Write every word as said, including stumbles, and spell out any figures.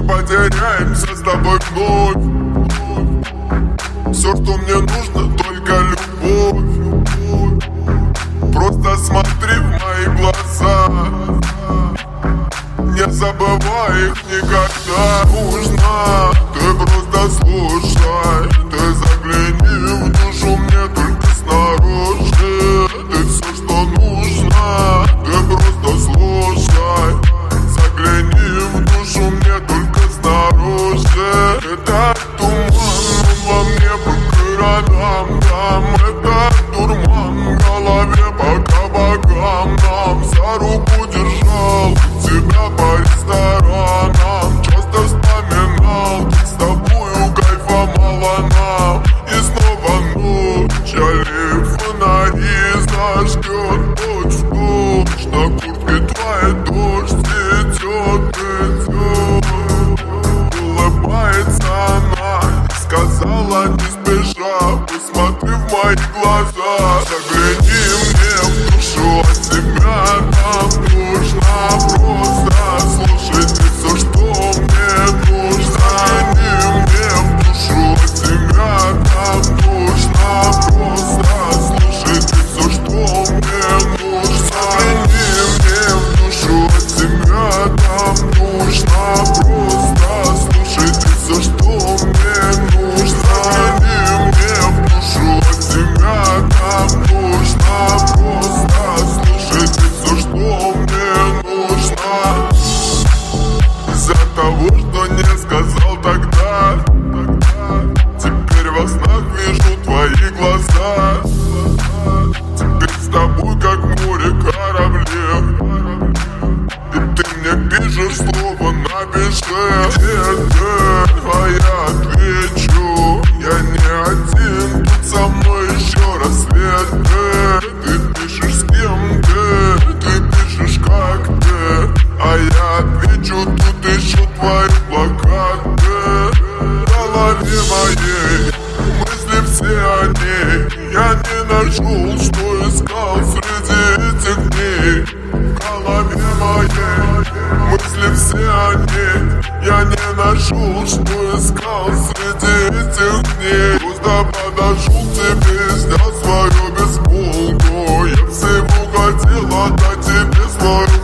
потеряемся с тобой вновь. Все, что мне нужно, только любовь. Просто смотри в мои глаза, не забывай их никогда. Нужно, ты просто слушай, ты загляни в душу мне только снаружи. Ты все, что нужно, ты просто слушай, загляни в душу мне только снаружи. Это туман, он во мне по городам, там это дурман в голове пока богам. Нам за руку держал, тебя по ресторанам часто вспоминал, с тобою кайфа мало нам. И снова ночь, аллеи фонари зажгет точь в точь. На куртке твоя дождь цветет, идет. Улыбается она, сказала не спеша, посмотри в мои глаза, загляни мне в душу, от тебя нам нужно просто слушайте все, что мне нужно. Загляни мне в душу, от тебя нам нужно просто слушайте все, что мне нужно. Загляни мне в душу, от тебя нам нужно просто слушайте все, что мне нужно. Загляни мне в душу, от тебя нам нужно просто слушайте все, что мне нужно. Из-за того, что не сказал тогда, теперь во снах вижу твои глаза. Теперь с тобой как море кораблей, и ты мне пишешь слово напиши. Где ты? А я отвечу, я не один, тут со мной еще рассвет. Ты, ты пишешь с кем ты, ты пишешь как ты, а я отвечу, тут еще твои плакаты. В голове моей мысли все о ней, я не нашел, что искал среди этих дней. В голове моей мысли все о ней, я не нашел, что искал среди этих дней. Просто подошел к тебе, снял свою бейсболку, я всего хотел отдать тебе свою